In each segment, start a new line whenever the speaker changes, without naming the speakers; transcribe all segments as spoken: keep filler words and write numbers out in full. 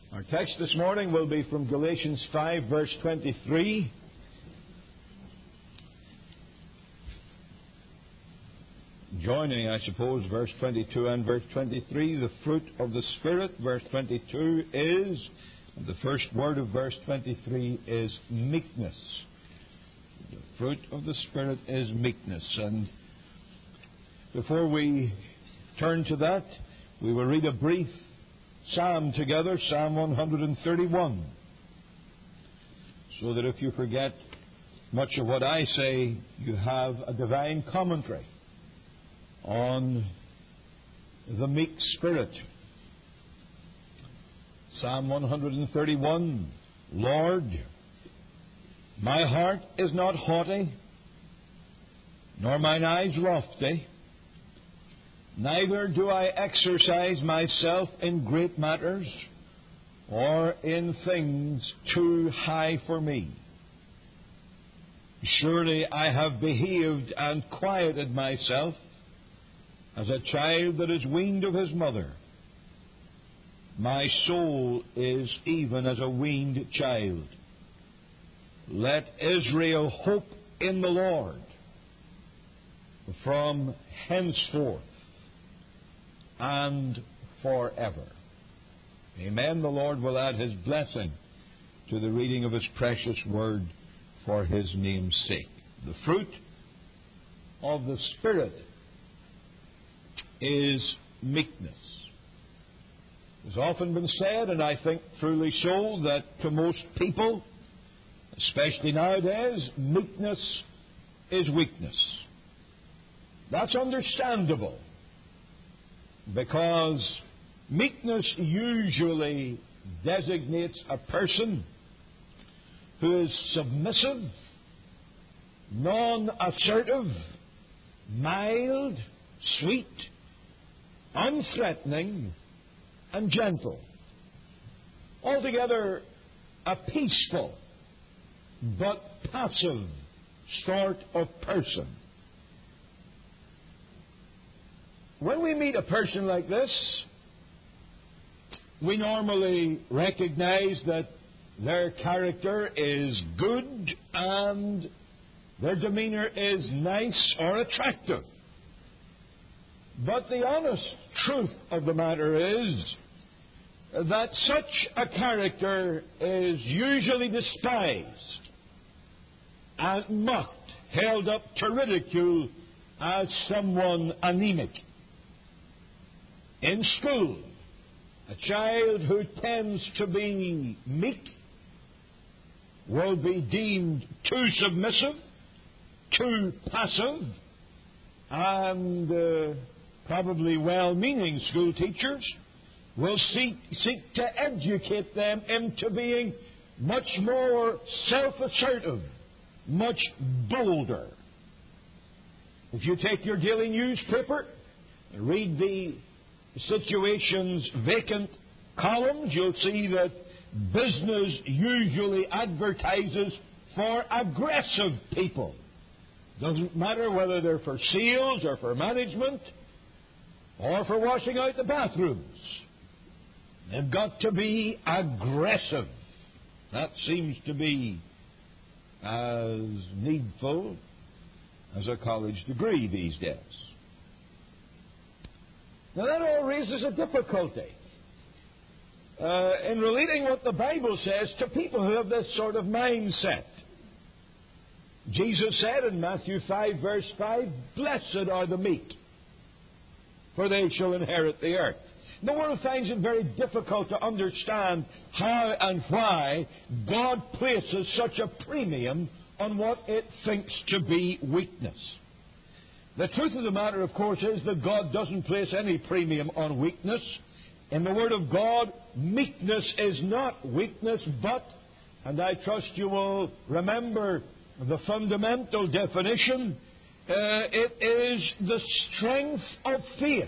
Our text this morning will be from Galatians five, verse twenty-three. Joining, I suppose, verse twenty-two and verse twenty-three. The fruit of the Spirit, verse twenty-two, is, and the first word of verse twenty-three is meekness. The fruit of the Spirit is meekness. And before we turn to that, we will read a brief psalm together, Psalm one thirty-one, so that if you forget much of what I say, you have a divine commentary on the meek spirit. Psalm one thirty-one. Lord, my heart is not haughty, nor mine eyes lofty, neither do I exercise myself in great matters, or in things too high for me. Surely I have behaved and quieted myself as a child that is weaned of his mother. My soul is even as a weaned child. Let Israel hope in the Lord from henceforth and forever. Amen. The Lord will add His blessing to the reading of His precious word for His name's sake. The fruit of the Spirit is meekness. It has often been said, and I think truly so, that to most people, especially nowadays, meekness is weakness. That's understandable, because meekness usually designates a person who is submissive, non-assertive, mild, sweet, unthreatening, and gentle. Altogether a peaceful but passive sort of person. When we meet a person like this, we normally recognize that their character is good and their demeanor is nice or attractive. But the honest truth of the matter is that such a character is usually despised and mocked, held up to ridicule as someone anemic. In school, a child who tends to be meek will be deemed too submissive, too passive, and uh, probably well-meaning school teachers will seek, seek to educate them into being much more self-assertive, much bolder. If you take your daily newspaper and read the situation's vacant columns, you'll see that business usually advertises for aggressive people. Doesn't matter whether they're for sales or for management or for washing out the bathrooms. They've got to be aggressive. That seems to be as needful as a college degree these days. Now that all raises a difficulty uh, in relating what the Bible says to people who have this sort of mindset. Jesus said in Matthew five, verse five, "Blessed are the meek, for they shall inherit the earth." The world finds it very difficult to understand how and why God places such a premium on what it thinks to be weakness. The truth of the matter, of course, is that God doesn't place any premium on weakness. In the Word of God, meekness is not weakness, but, and I trust you will remember the fundamental definition, uh, it is the strength of faith.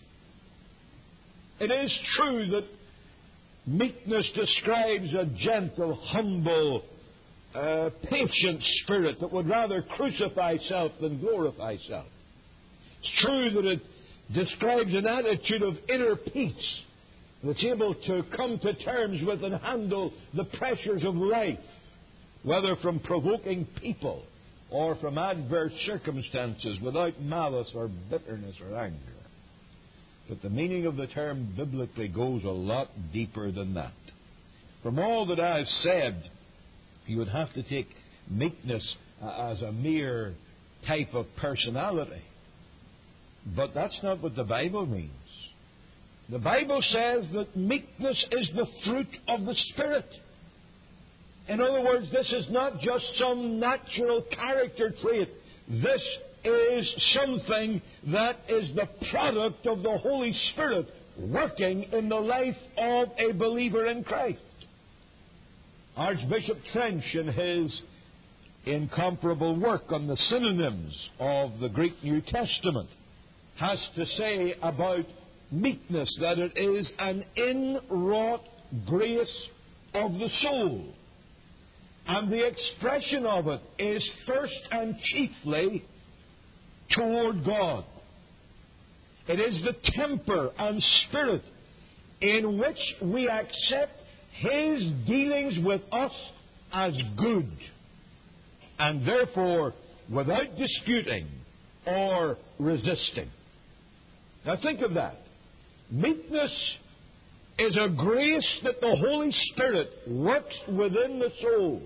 It is true that meekness describes a gentle, humble, uh, patient spirit that would rather crucify self than glorify self. It's true that it describes an attitude of inner peace that's able to come to terms with and handle the pressures of life, whether from provoking people or from adverse circumstances, without malice or bitterness or anger. But the meaning of the term biblically goes a lot deeper than that. From all that I've said, you would have to take meekness uh, as a mere type of personality. But that's not what the Bible means. The Bible says that meekness is the fruit of the Spirit. In other words, this is not just some natural character trait. This is something that is the product of the Holy Spirit working in the life of a believer in Christ. Archbishop Trench, in his incomparable work on the synonyms of the Greek New Testament, has to say about meekness that it is an inwrought grace of the soul. And the expression of it is first and chiefly toward God. It is the temper and spirit in which we accept His dealings with us as good, and therefore without disputing or resisting. Now think of that. Meekness is a grace that the Holy Spirit works within the soul.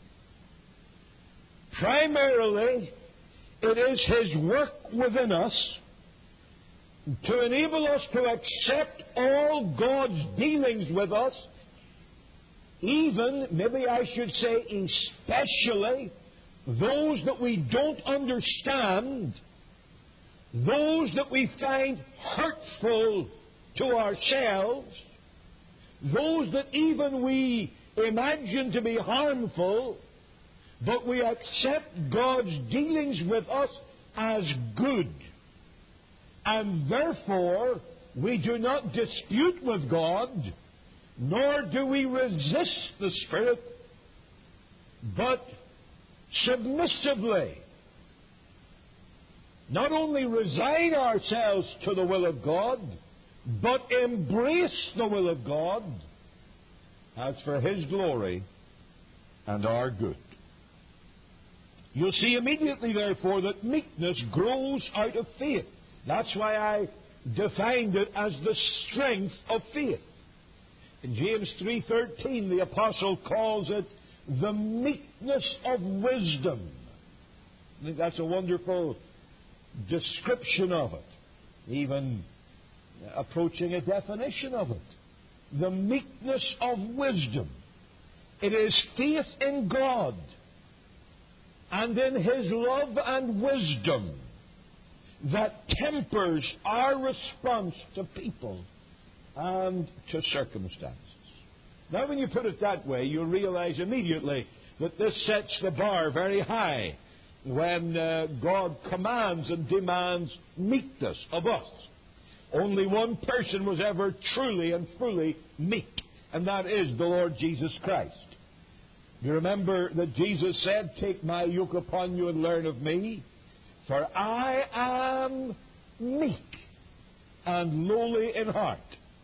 Primarily, it is His work within us to enable us to accept all God's dealings with us, even, maybe I should say especially, those that we don't understand, those that we find hurtful to ourselves, those that even we imagine to be harmful, but we accept God's dealings with us as good. And therefore, we do not dispute with God, nor do we resist the Spirit, but submissively not only resign ourselves to the will of God, but embrace the will of God as for His glory and our good. You'll see immediately, therefore, that meekness grows out of faith. That's why I defined it as the strength of faith. In James three thirteen, the Apostle calls it the meekness of wisdom. I think that's a wonderful description of it, even approaching a definition of it. The meekness of wisdom. It is faith in God and in His love and wisdom that tempers our response to people and to circumstances. Now, when you put it that way, you'll realize immediately that this sets the bar very high when uh, God commands and demands meekness of us. Only one person was ever truly and fully meek, and that is the Lord Jesus Christ. You remember that Jesus said, "Take my yoke upon you and learn of me, for I am meek and lowly in heart."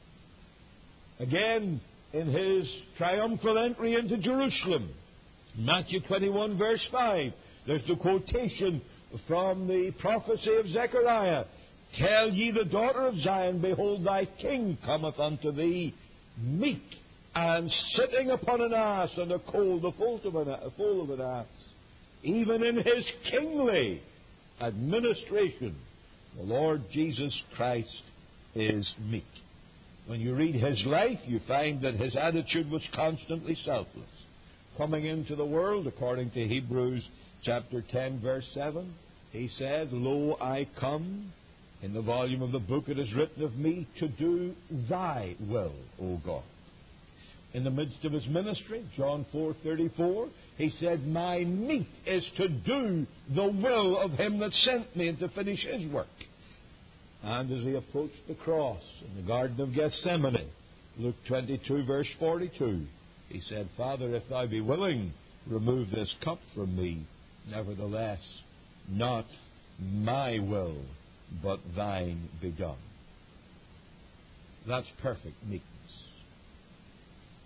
Again, in His triumphal entry into Jerusalem, Matthew twenty-one, verse five, there's the quotation from the prophecy of Zechariah. "Tell ye the daughter of Zion, behold, thy king cometh unto thee, meek, and sitting upon an ass, and a colt, the foal of an, a foal of an ass. Even in His kingly administration, the Lord Jesus Christ is meek." When you read His life, you find that His attitude was constantly selfless. Coming into the world, according to Hebrews chapter ten, verse seven, He said, "Lo, I come. In the volume of the book it is written of me, to do thy will, O God." In the midst of His ministry, John four thirty-four, He said, "My meat is to do the will of Him that sent me, and to finish His work." And as He approached the cross in the Garden of Gethsemane, Luke twenty-two, verse forty-two, He said, "Father, if thou be willing, remove this cup from me. Nevertheless, not my will, but thine be done." That's perfect meekness.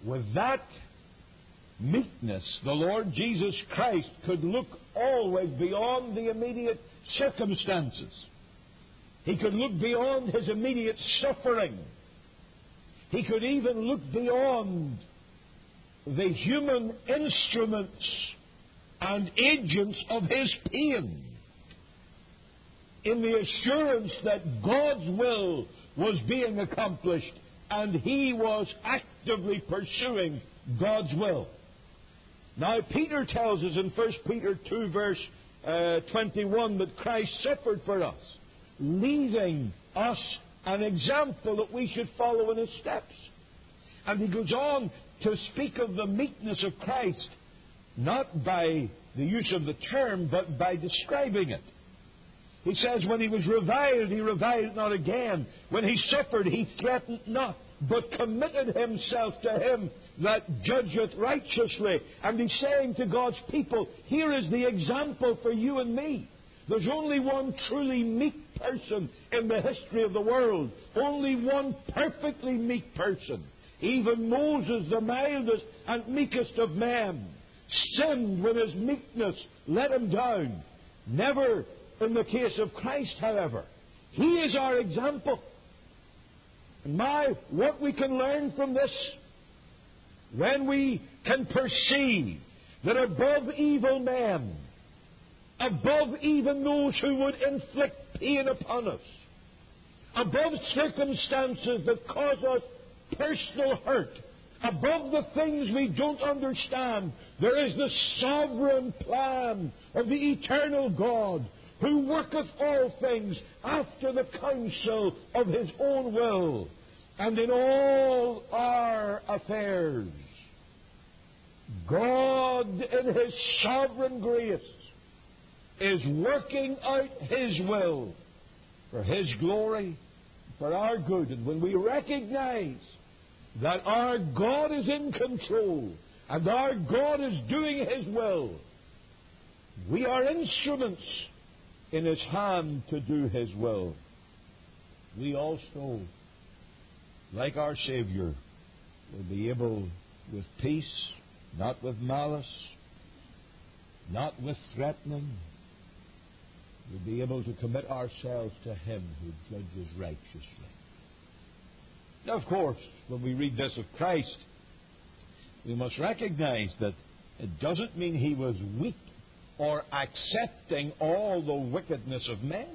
with that meekness, the Lord Jesus Christ could look always beyond the immediate circumstances. He could look beyond his immediate suffering. He could even look beyond the human instruments and agents of his pain, in the assurance that God's will was being accomplished and he was actively pursuing God's will. Now, Peter tells us in First Peter two, verse uh, twenty-one, that Christ suffered for us, leaving us an example that we should follow in his steps. And he goes on to speak of the meekness of Christ, not by the use of the term, but by describing it. He says, when he was reviled, he reviled not again. When he suffered, he threatened not, but committed himself to him that judgeth righteously. And he's saying to God's people, here is the example for you and me. There's only one truly meek person in the history of the world. Only one perfectly meek person. Even Moses, the mildest and meekest of men, sinned when his meekness let him down. Never in the case of Christ, however. He is our example. And my, what we can learn from this, when we can perceive that above evil men, above even those who would inflict pain upon us, above circumstances that cause us personal hurt, above the things we don't understand, there is the sovereign plan of the eternal God, who worketh all things after the counsel of his own will, and in all our affairs, God in his sovereign grace is working out his will for his glory, for our good. And when we recognize that our God is in control and our God is doing his will, we are instruments in his hand to do his will. We also, like our Savior, will be able with peace, not with malice, not with threatening, we'll be able to commit ourselves to him who judges righteously. Now, of course, when we read this of Christ, we must recognize that it doesn't mean he was weak or accepting all the wickedness of men.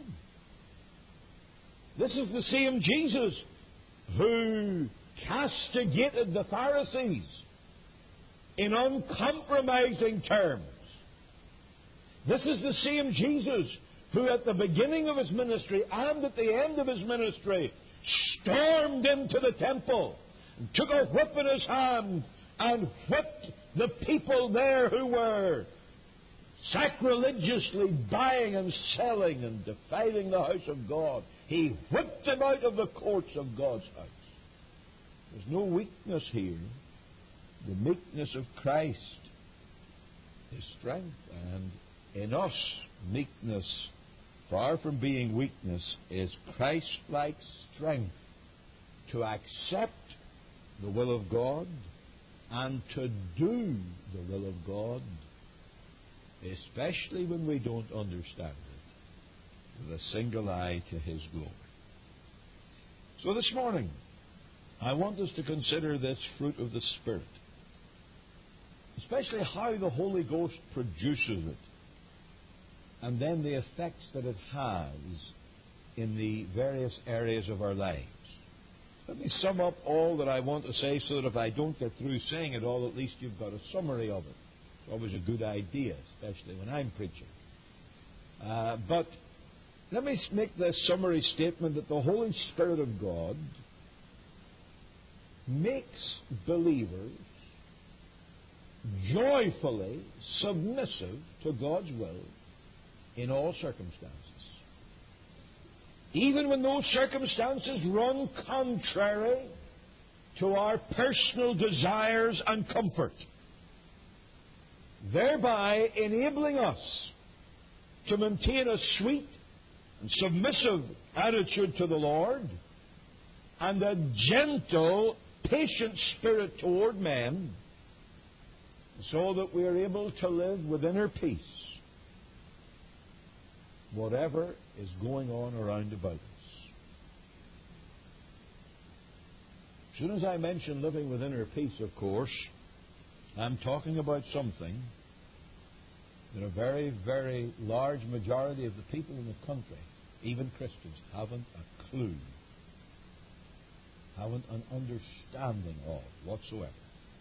This is the same Jesus who castigated the Pharisees in uncompromising terms. This is the same Jesus who at the beginning of his ministry and at the end of his ministry stormed into the temple, and took a whip in his hand and whipped the people there who were sacrilegiously buying and selling and defiling the house of God. He whipped them out of the courts of God's house. There's no weakness here. The meekness of Christ is strength. And in us, meekness, far from being weakness, is Christ-like strength to accept the will of God and to do the will of God, especially when we don't understand it, with a single eye to his glory. So this morning, I want us to consider this fruit of the Spirit, especially how the Holy Ghost produces it, and then the effects that it has in the various areas of our lives. Let me sum up all that I want to say so that if I don't get through saying it all, at least you've got a summary of it. It's always a good idea, especially when I'm preaching. Uh, but let me make this summary statement that the Holy Spirit of God makes believers joyfully submissive to God's will in all circumstances. Even when those circumstances run contrary to our personal desires and comfort, thereby enabling us to maintain a sweet and submissive attitude to the Lord and a gentle patient spirit toward men, so that we are able to live with inner peace, whatever is going on around about us. As soon as I mention living with inner peace, of course, I'm talking about something that a very, very large majority of the people in the country, even Christians, haven't a clue, haven't an understanding of whatsoever.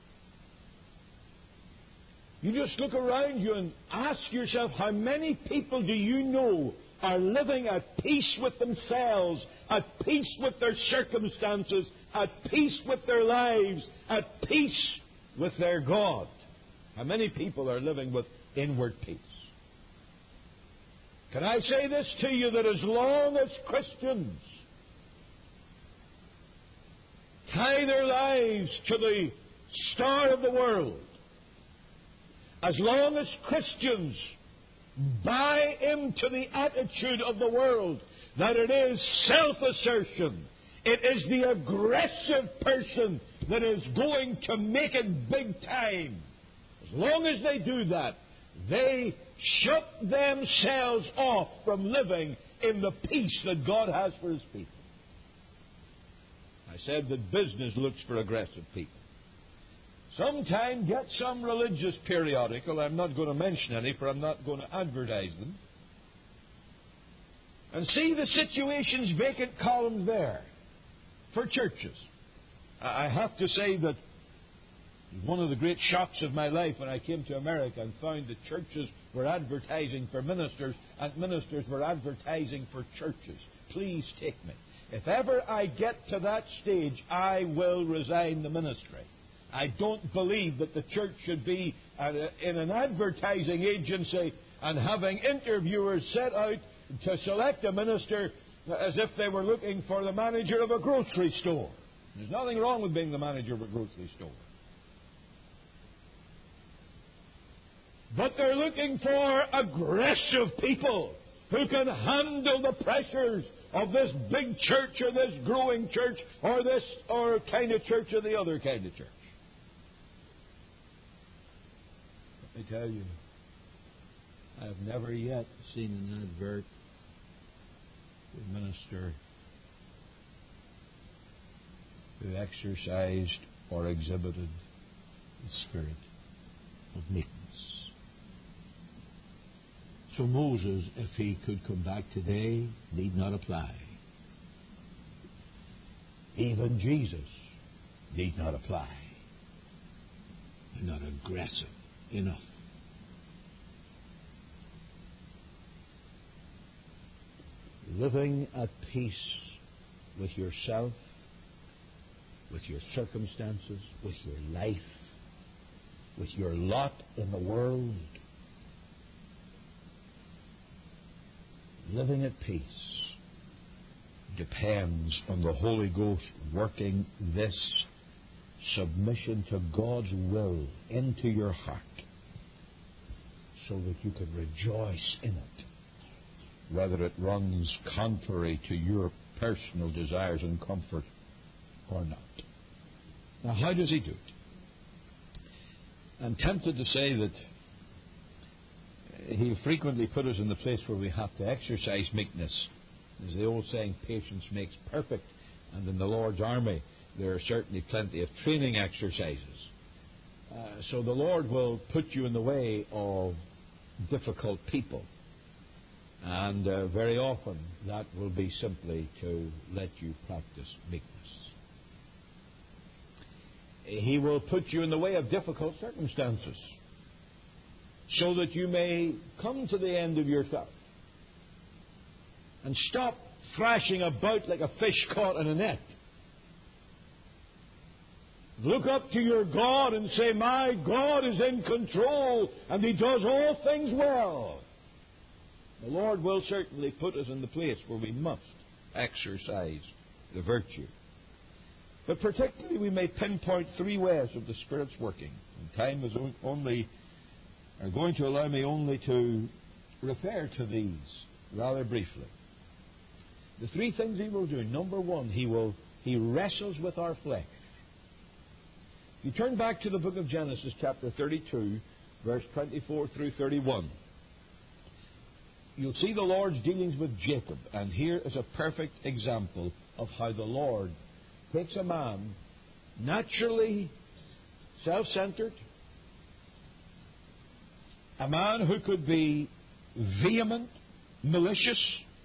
You just look around you and ask yourself, how many people do you know are living at peace with themselves, at peace with their circumstances, at peace with their lives, at peace with their God? How many people are living with inward peace? Can I say this to you, that as long as Christians tie their lives to the star of the world, as long as Christians buy into the attitude of the world that it is self-assertion, it is the aggressive person that is going to make it big time, as long as they do that, they shut themselves off from living in the peace that God has for His people. I said that business looks for aggressive people. Sometime get some religious periodical, I'm not going to mention any, for I'm not going to advertise them, and see the situations, vacant columns there for churches. I have to say that one of the great shocks of my life when I came to America and found that churches were advertising for ministers and ministers were advertising for churches. Please take me. If ever I get to that stage, I will resign the ministry. I don't believe that the church should be in an advertising agency and having interviewers set out to select a minister as if they were looking for the manager of a grocery store. There's nothing wrong with being the manager of a grocery store. But they're looking for aggressive people who can handle the pressures of this big church or this growing church or this or kind of church or the other kind of church. Let me tell you, I have never yet seen an advert for a minister who exercised or exhibited the spirit of meekness. So Moses, if he could come back today, need not apply. Even Jesus need not apply. They're not aggressive enough. Living at peace with yourself, with your circumstances, with your life, with your lot in the world. Living at peace depends on the Holy Ghost working this submission to God's will into your heart so that you can rejoice in it, whether it runs contrary to your personal desires and comfort or not. Now, how does He do it? I'm tempted to say that He frequently put us in the place where we have to exercise meekness. There's the old saying, patience makes perfect. And in the Lord's army, there are certainly plenty of training exercises. Uh, so the Lord will put you in the way of difficult people. And uh, very often that will be simply to let you practice meekness. He will put you in the way of difficult circumstances so that you may come to the end of yourself and stop thrashing about like a fish caught in a net. Look up to your God and say, my God is in control and He does all things well. The Lord will certainly put us in the place where we must exercise the virtue. But particularly we may pinpoint three ways of the Spirit's working. And time is only are going to allow me only to refer to these rather briefly. The three things He will do. Number one, He will He wrestles with our flesh. You turn back to the book of Genesis, chapter thirty-two, verse twenty-four through thirty-one. You'll see the Lord's dealings with Jacob, and here is a perfect example of how the Lord takes a man naturally self-centered, a man who could be vehement, malicious,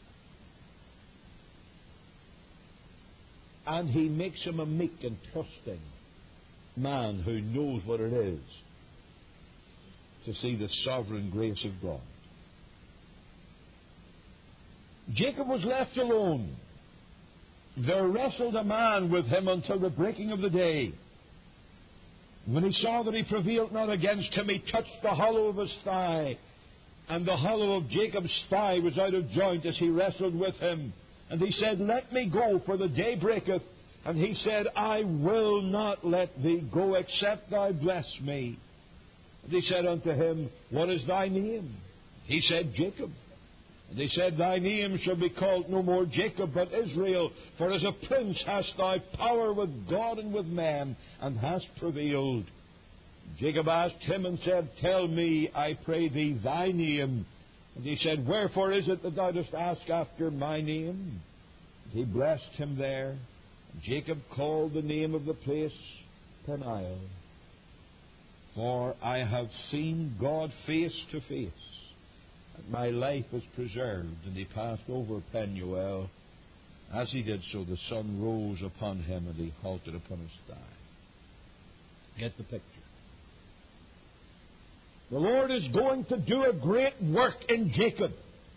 and He makes him a meek and trusting man who knows what it is to see the sovereign grace of God. Jacob was left alone. There wrestled a man with him until the breaking of the day. When he saw that he prevailed not against him, he touched the hollow of his thigh, and the hollow of Jacob's thigh was out of joint as he wrestled with him. And he said, Let me go, for the day breaketh. And he said, I will not let thee go, except thou bless me. And he said unto him, What is thy name? He said, Jacob. And he said, Thy name shall be called no more Jacob, but Israel, for as a prince hast thou power with God and with men, and hast prevailed. Jacob asked him and said, Tell me, I pray thee, thy name. And he said, Wherefore is it that thou dost ask after my name? And he blessed him there. And Jacob called the name of the place Peniel. For I have seen God face to face, and my life is preserved. And he passed over Penuel. As he did so, the sun rose upon him, and he halted upon his thigh. Get the picture. The Lord is going to do a great work in Jacob.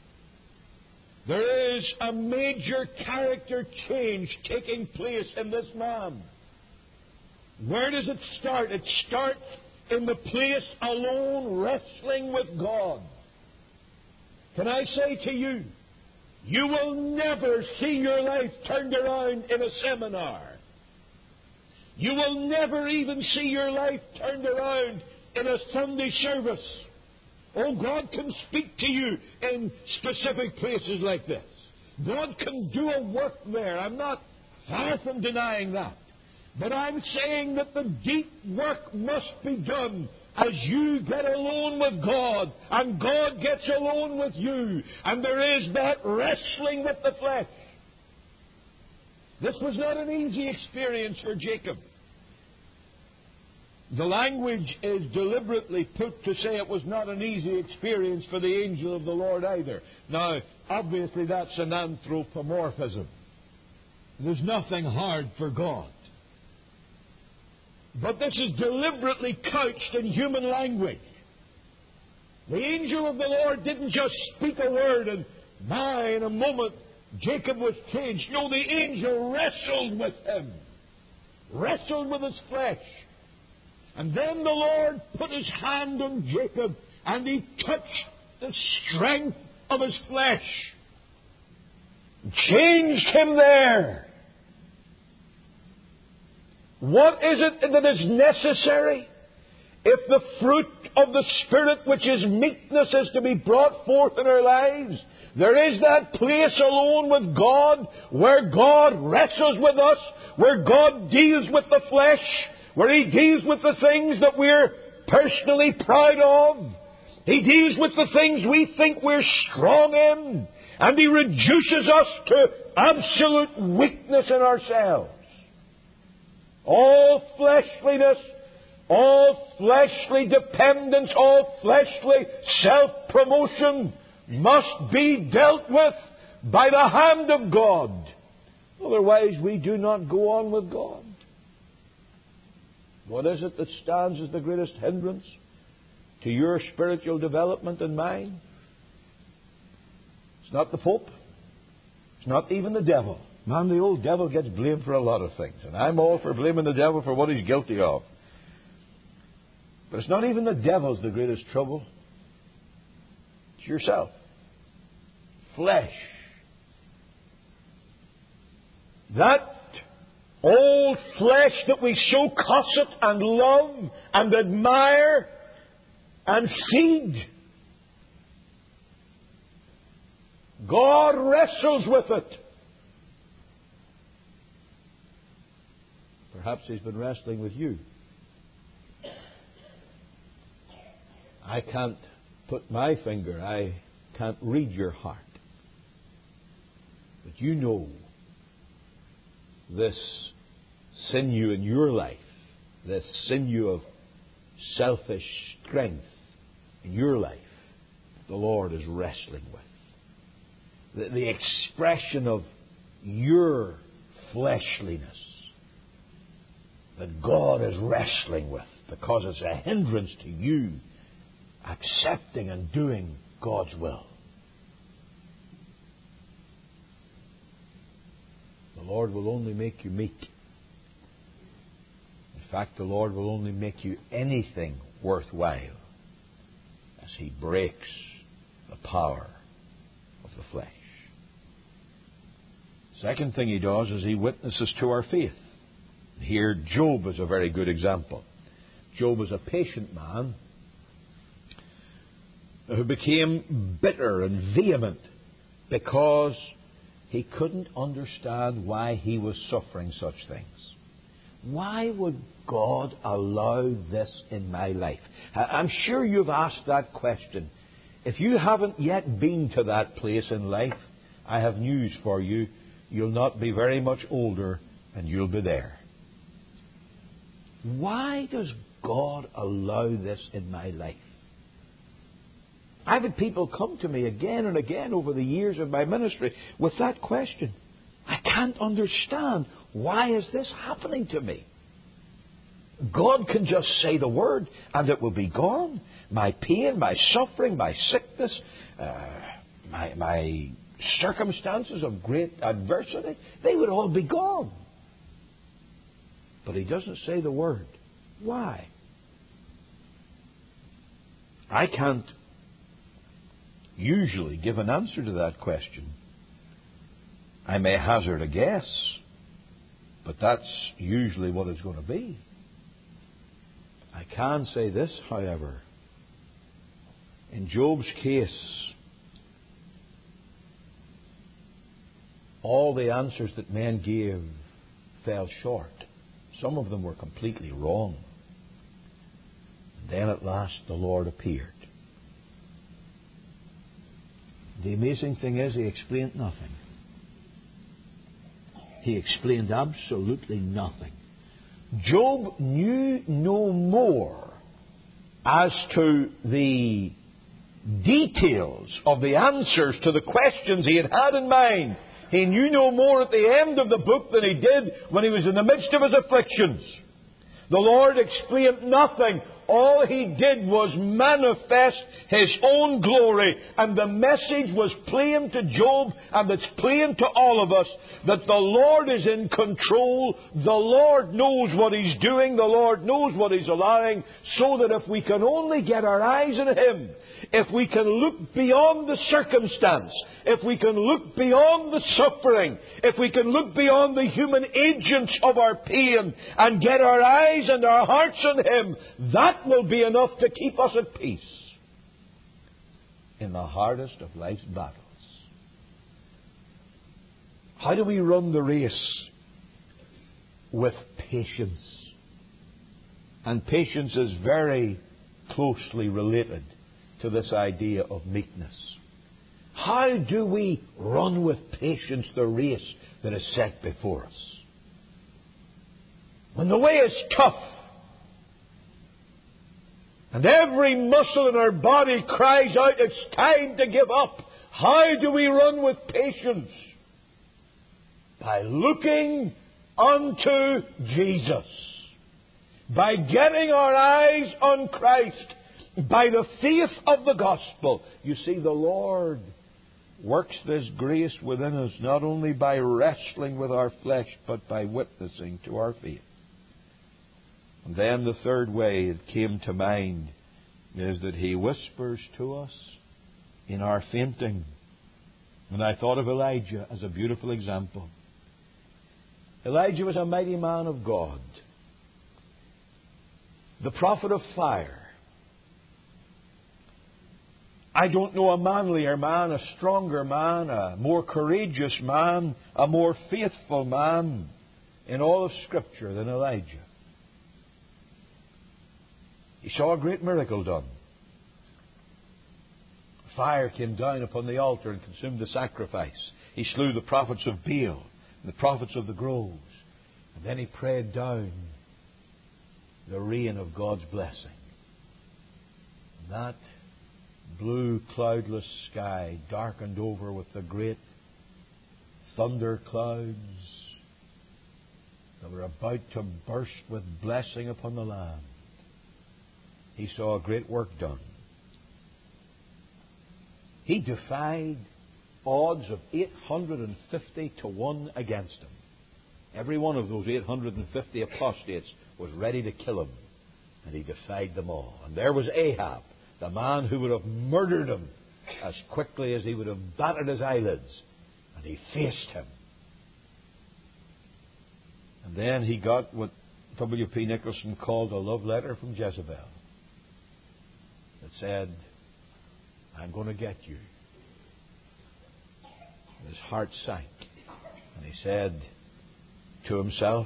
There is a major character change taking place in this man. Where does it start? It starts in the place alone, wrestling with God. Can I say to you, you will never see your life turned around in a seminar. You will never even see your life turned around in a Sunday service. Oh, God can speak to you in specific places like this. God can do a work there. I'm not far from denying that. But I'm saying that the deep work must be done as you get alone with God, and God gets alone with you, and there is that wrestling with the flesh. This was not an easy experience for Jacob. The language is deliberately put to say it was not an easy experience for the angel of the Lord either. Now, obviously that's an anthropomorphism. There's nothing hard for God. But this is deliberately couched in human language. The angel of the Lord didn't just speak a word and, my, in a moment, Jacob was changed. No, the angel wrestled with him. Wrestled with his flesh. And then the Lord put His hand on Jacob, and He touched the strength of his flesh. Changed him there. What is it that is necessary? If the fruit of the Spirit, which is meekness, is to be brought forth in our lives, there is that place alone with God, where God wrestles with us, where God deals with the flesh, where He deals with the things that we're personally proud of. He deals with the things we think we're strong in, and He reduces us to absolute weakness in ourselves. All fleshliness, all fleshly dependence, all fleshly self-promotion must be dealt with by the hand of God. Otherwise, we do not go on with God. What is it that stands as the greatest hindrance to your spiritual development and mine? It's not the Pope. It's not even the devil. Man, the old devil gets blamed for a lot of things, and I'm all for blaming the devil for what he's guilty of. But it's not even the devil's the greatest trouble. It's yourself. Flesh. That old flesh that we so covet and love and admire and feed. God wrestles with it. Perhaps He's been wrestling with you I can't put my finger, I can't read your heart. But you know this sinew in your life, this sinew of selfish strength in your life, the Lord is wrestling with. The, the expression of your fleshliness that God is wrestling with because it's a hindrance to you accepting and doing God's will. The Lord will only make you meek. In fact, the Lord will only make you anything worthwhile as He breaks the power of the flesh. Second thing He does is He witnesses to our faith. Here, Job is a very good example. Job was a patient man who became bitter and vehement because he couldn't understand why he was suffering such things. Why would God allow this in my life? I'm sure you've asked that question. If you haven't yet been to that place in life, I have news for you. You'll not be very much older and you'll be there. Why does God allow this in my life? I've had people come to me again and again over the years of my ministry with that question. I can't understand. Why is this happening to me? God can just say the word and it will be gone. My pain, my suffering, my sickness, uh, my, my circumstances of great adversity, they would all be gone. But He doesn't say the word. Why? I can't usually give an answer to that question. I may hazard a guess, but that's usually what it's going to be. I can say this, however. In Job's case, all the answers that men gave fell short. Some of them were completely wrong. And then at last the Lord appeared. The amazing thing is, He explained nothing. He explained absolutely nothing. Job knew no more as to the details of the answers to the questions he had had in mind. He knew no more at the end of the book than he did when he was in the midst of his afflictions. The Lord explained nothing. All He did was manifest His own glory. And the message was plain to Job, and it's plain to all of us, that the Lord is in control. The Lord knows what He's doing. The Lord knows what He's allowing. So that if we can only get our eyes on Him, if we can look beyond the circumstance, if we can look beyond the suffering, if we can look beyond the human agents of our pain and get our eyes and our hearts on Him, that will be enough to keep us at peace in the hardest of life's battles. How do we run the race? With patience. And patience is very closely related to this idea of meekness. How do we run with patience the race that is set before us? When the way is tough, and every muscle in our body cries out, it's time to give up. How do we run with patience? By looking unto Jesus. By getting our eyes on Christ. By the faith of the gospel. You see, the Lord works this grace within us not only by wrestling with our flesh, but by witnessing to our faith. And then the third way that came to mind is that He whispers to us in our fainting. And I thought of Elijah as a beautiful example. Elijah was a mighty man of God, the prophet of fire. I don't know a manlier man, a stronger man, a more courageous man, a more faithful man in all of Scripture than Elijah. He saw a great miracle done. fire came down upon the altar and consumed the sacrifice. He slew the prophets of Baal and the prophets of the groves. And then he prayed down the rain of God's blessing. And that blue, cloudless sky darkened over with the great thunder clouds that were about to burst with blessing upon the land. He saw a great work done. He defied odds of eight hundred fifty to one against him. Every one of those eight hundred fifty apostates was ready to kill him, and he defied them all. And there was Ahab, the man who would have murdered him as quickly as he would have battered his eyelids, and he faced him. And then he got what W P Nicholson called a love letter from Jezebel that said, I'm going to get you. And his heart sank. And he said to himself,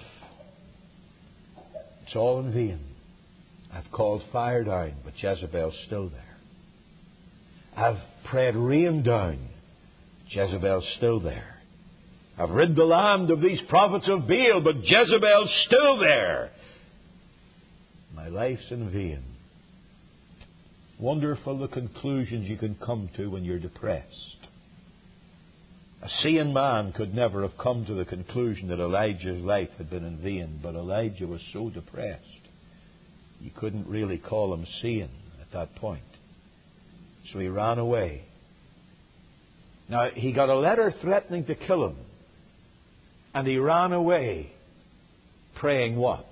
it's all in vain. I've called fire down, but Jezebel's still there. I've prayed rain down. Jezebel's still there. I've rid the land of these prophets of Baal, but Jezebel's still there. My life's in vain. Wonderful the conclusions you can come to when you're depressed. A sane man could never have come to the conclusion that Elijah's life had been in vain, but Elijah was so depressed, you couldn't really call him sane at that point. So he ran away. Now, he got a letter threatening to kill him, and he ran away praying what?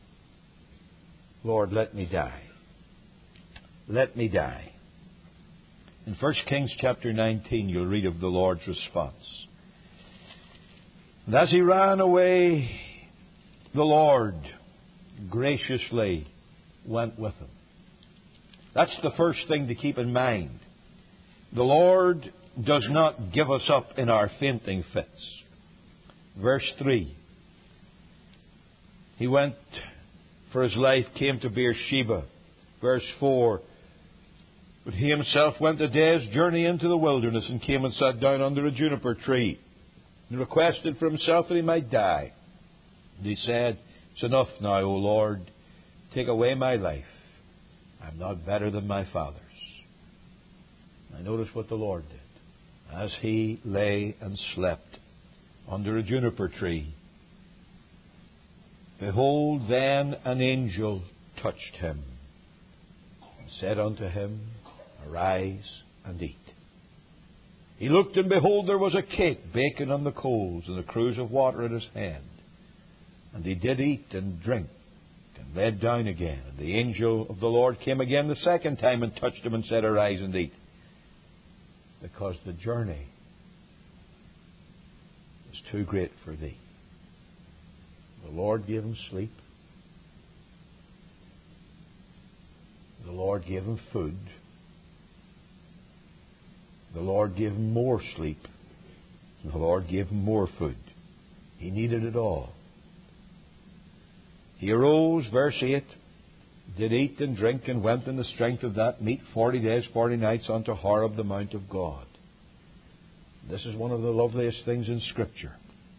Lord, let me die. Let me die. In First Kings chapter nineteen, you'll read of the Lord's response. And as he ran away, the Lord graciously went with him. That's the first thing to keep in mind. The Lord does not give us up in our fainting fits. Verse three. He went for his life, came to Beersheba. Verse four. But he himself went a day's journey into the wilderness and came and sat down under a juniper tree and requested for himself that he might die. And he said, it's enough now, O Lord. Take away my life. I'm not better than my fathers. I notice what the Lord did. As he lay and slept under a juniper tree, behold, then an angel touched him and said unto him, arise and eat. He looked, and behold, there was a cake baking on the coals, and a cruse of water in his hand. And he did eat and drink, and laid down again. And the angel of the Lord came again the second time, and touched him, and said, arise and eat, because the journey is too great for thee. The Lord gave him sleep. The Lord gave him food. The Lord gave him more sleep. And the Lord gave him more food. He needed it all. He arose, verse eight, did eat and drink, and went in the strength of that meat forty days, forty nights unto Horeb, the mount of God. This is one of the loveliest things in Scripture.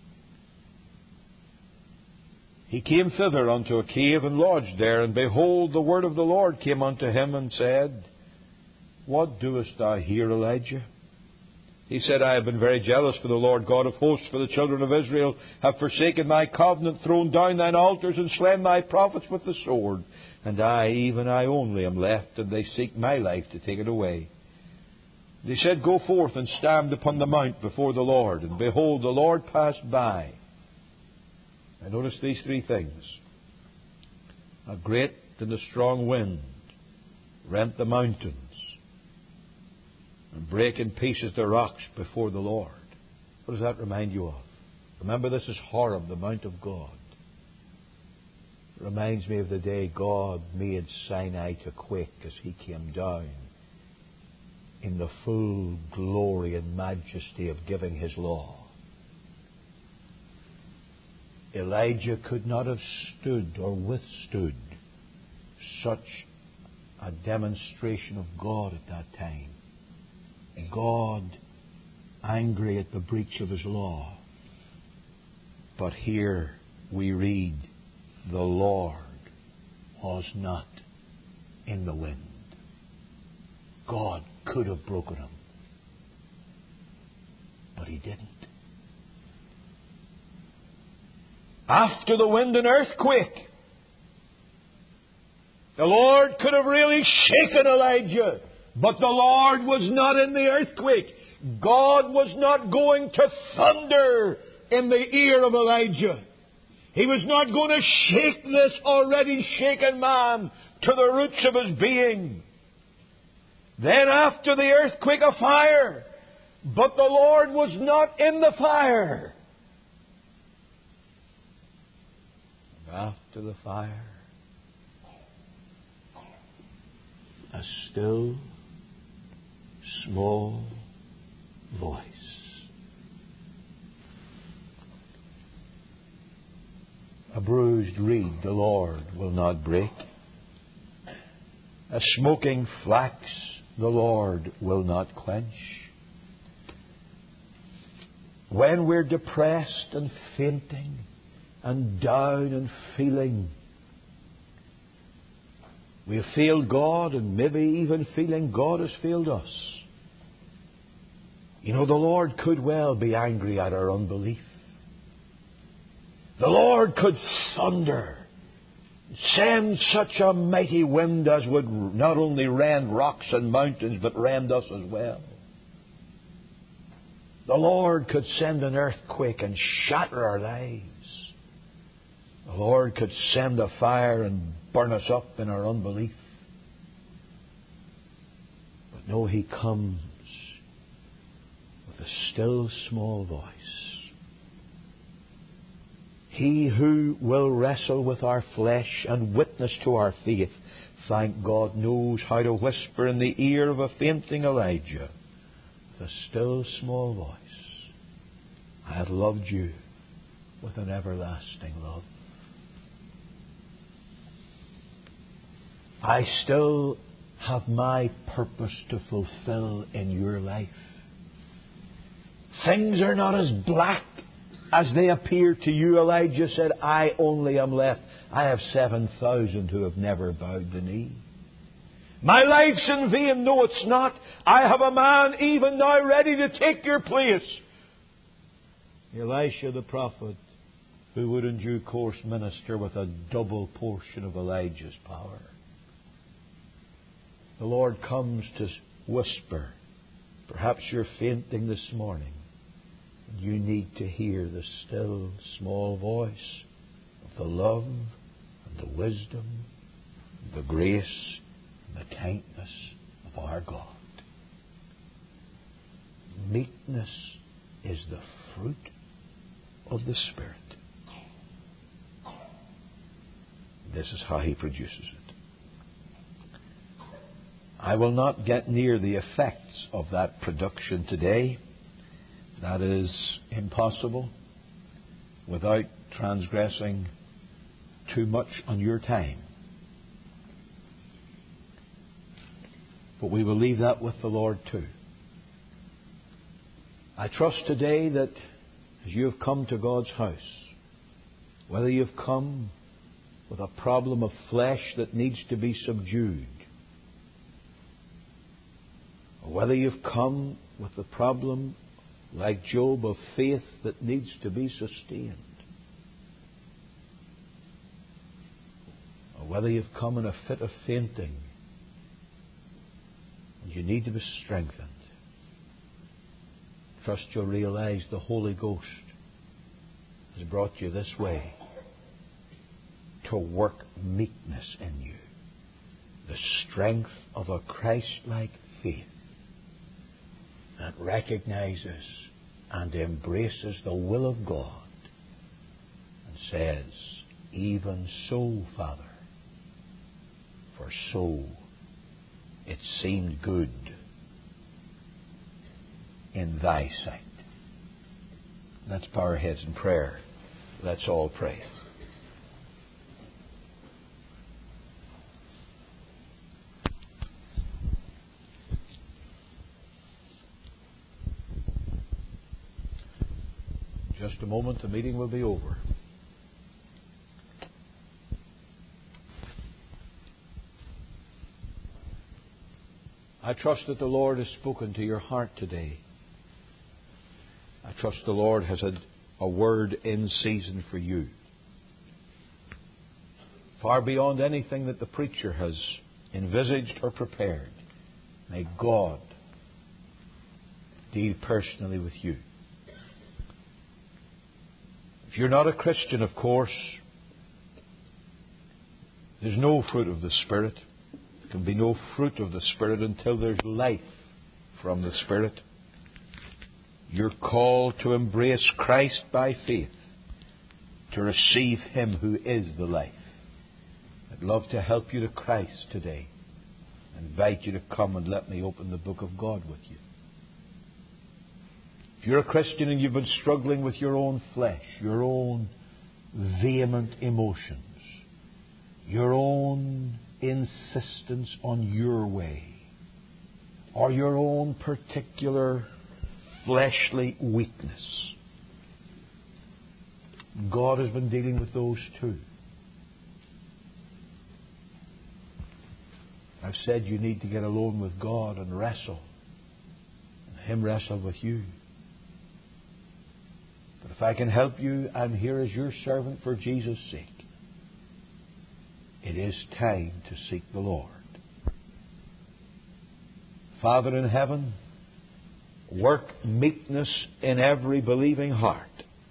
He came thither unto a cave and lodged there, and behold, the word of the Lord came unto him and said, what doest thou here, Elijah? He said, I have been very jealous for the Lord God of hosts, for the children of Israel have forsaken my covenant, thrown down thine altars, and slain my prophets with the sword. And I, even I only, am left, and they seek my life to take it away. And he said, go forth and stand upon the mount before the Lord. And behold, the Lord passed by. I notice these three things. A great and a strong wind rent the mountains and break in pieces the rocks before the Lord. What does that remind you of? Remember, this is Horeb, the mount of God. It reminds me of the day God made Sinai to quake as he came down in the full glory and majesty of giving his law. Elijah could not have stood or withstood such a demonstration of God at that time. God angry at the breach of His law. But here we read, the Lord was not in the wind. God could have broken him, but He didn't. After the wind and earthquake, the Lord could have really shaken Elijah, but the Lord was not in the earthquake. God was not going to thunder in the ear of Elijah. He was not going to shake this already shaken man to the roots of his being. Then after the earthquake, a fire. But the Lord was not in the fire. And after the fire, a still, small voice. A bruised reed the Lord will not break. A smoking flax the Lord will not quench. When we're depressed and fainting and down and feeling we have failed God, and maybe even feeling God has failed us, you know, the Lord could well be angry at our unbelief. The Lord could thunder, send such a mighty wind as would not only rend rocks and mountains, but rend us as well. The Lord could send an earthquake and shatter our lives. The Lord could send a fire and burn us up in our unbelief. But no, He comes with a still small voice. He who will wrestle with our flesh and witness to our faith, thank God, knows how to whisper in the ear of a fainting Elijah with a still small voice, I have loved you with an everlasting love. I still have my purpose to fulfill in your life. Things are not as black as they appear to you. Elijah said, I only am left. I have seven thousand who have never bowed the knee. My life's in vain. No, it's not. I have a man even now ready to take your place. Elisha the prophet, who would in due course minister with a double portion of Elijah's power. The Lord comes to whisper. Perhaps you're fainting this morning. You need to hear the still, small voice of the love and the wisdom, the grace and the kindness of our God. Meekness is the fruit of the Spirit. This is how He produces it. I will not get near the effects of that production today. That is impossible without transgressing too much on your time. But we will leave that with the Lord too. I trust today that as you have come to God's house, whether you've come with a problem of flesh that needs to be subdued, or whether you've come with the problem like Job of faith that needs to be sustained, or whether you've come in a fit of fainting and you need to be strengthened, trust you'll realize the Holy Ghost has brought you this way to work meekness in you, the strength of a Christ-like faith that recognizes and embraces the will of God and says, even so, Father, for so it seemed good in Thy sight. Let's bow our heads in prayer. Let's all pray. just a moment, the meeting will be over. I trust that the Lord has spoken to your heart today. I trust the Lord has had a word in season for you, far beyond anything that the preacher has envisaged or prepared. May God deal personally with you. If you're not a Christian, of course, there's no fruit of the Spirit. There can be no fruit of the Spirit until there's life from the Spirit. You're called to embrace Christ by faith, to receive Him who is the life. I'd love to help you to Christ today. I invite you to come and let me open the book of God with you. If you're a Christian and you've been struggling with your own flesh, your own vehement emotions, your own insistence on your way, or your own particular fleshly weakness, God has been dealing with those too. I've said you need to get alone with God and wrestle, and Him wrestle with you. But if I can help you, I'm here as your servant for Jesus' sake. It is time to seek the Lord. Father in heaven, work meekness in every believing heart.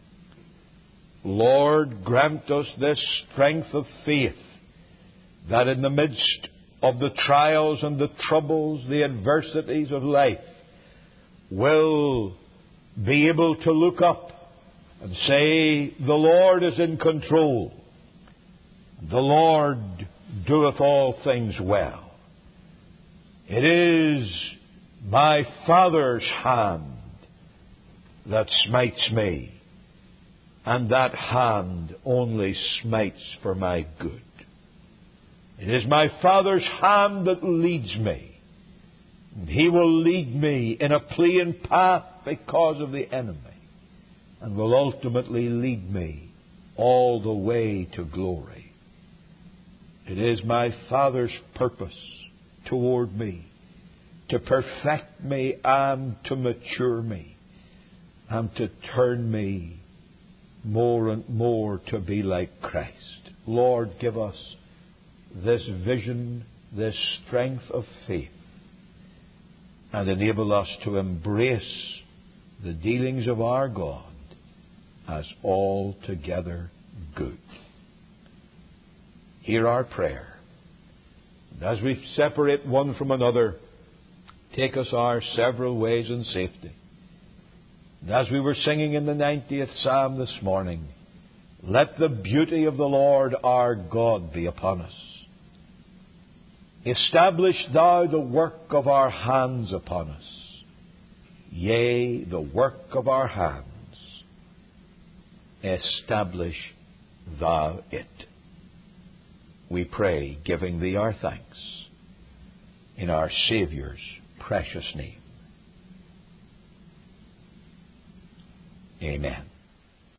Lord, grant us this strength of faith, that in the midst of the trials and the troubles, the adversities of life, will be able to look up and say, the Lord is in control. The Lord doeth all things well. It is my Father's hand that smites me, and that hand only smites for my good. It is my Father's hand that leads me, and He will lead me in a plain path because of the enemy, and will ultimately lead me all the way to glory. It is my Father's purpose toward me to perfect me and to mature me and to turn me more and more to be like Christ. Lord, give us this vision, this strength of faith, and enable us to embrace the dealings of our God as altogether good. Hear our prayer. And as we separate one from another, take us our several ways in safety. And as we were singing in the ninetieth Psalm this morning, let the beauty of the Lord our God be upon us. Establish Thou the work of our hands upon us. Yea, the work of our hands. Establish Thou it. We pray, giving Thee our thanks, in our Saviour's precious name. Amen.